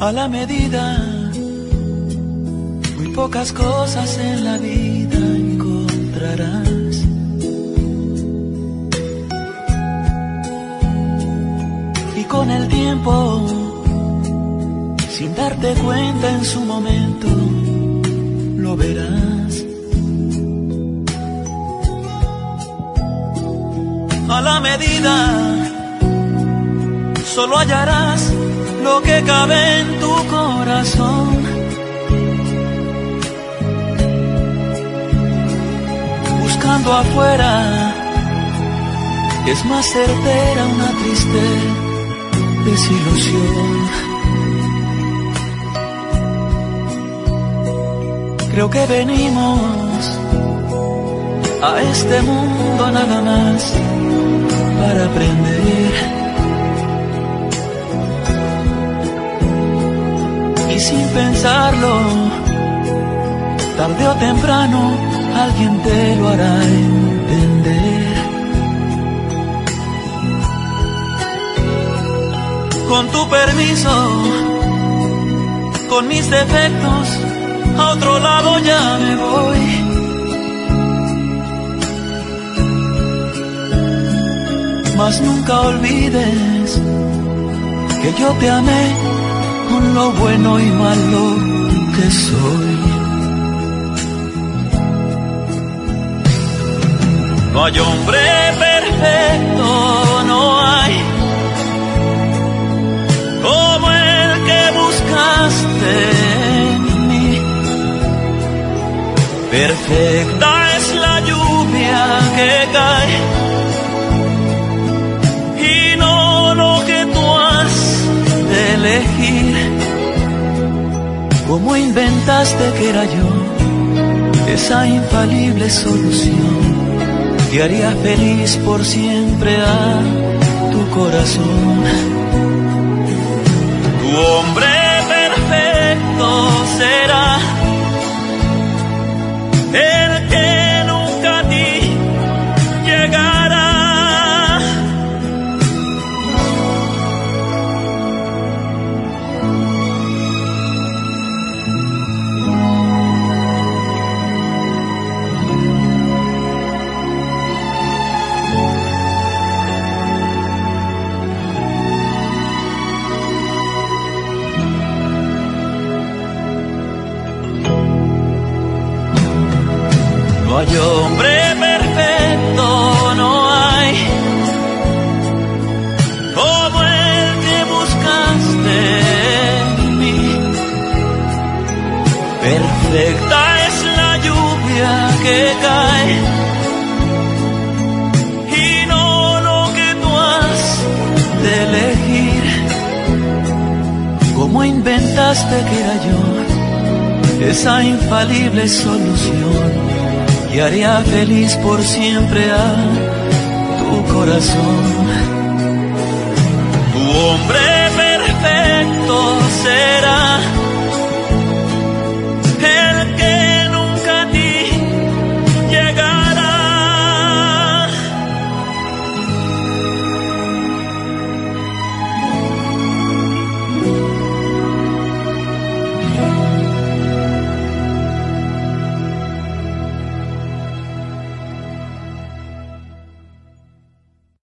A la medida, muy pocas cosas en la vida encontrarás. Y con el tiempo, sin darte cuenta en su momento, lo verás. A la medida, solo hallarás lo que cabe en tu corazón. Buscando afuera, es más certera una triste desilusión. Creo que venimos a este mundo nada más para aprender. Y sin pensarlo, tarde o temprano, alguien te lo hará entender. Con tu permiso, con mis defectos, a otro lado ya me voy. Mas nunca olvides que yo te amé con lo bueno y malo que soy. No hay hombre perfecto, no hay, como el que buscaste en mí. Perfecta es la lluvia que cae y no lo que tú has de elegir. ¿Cómo inventaste que era yo esa infalible solución que haría feliz por siempre a tu corazón? Tu hombre perfecto será el que nunca a ti llegará. No hay hombre perfecto, no hay, como el que buscaste en mí. Perfecta es la lluvia que cae y no lo que tú has de elegir. ¿Cómo inventaste que era yo esa infalible solución y haría feliz por siempre a tu corazón? Tu hombre perfecto será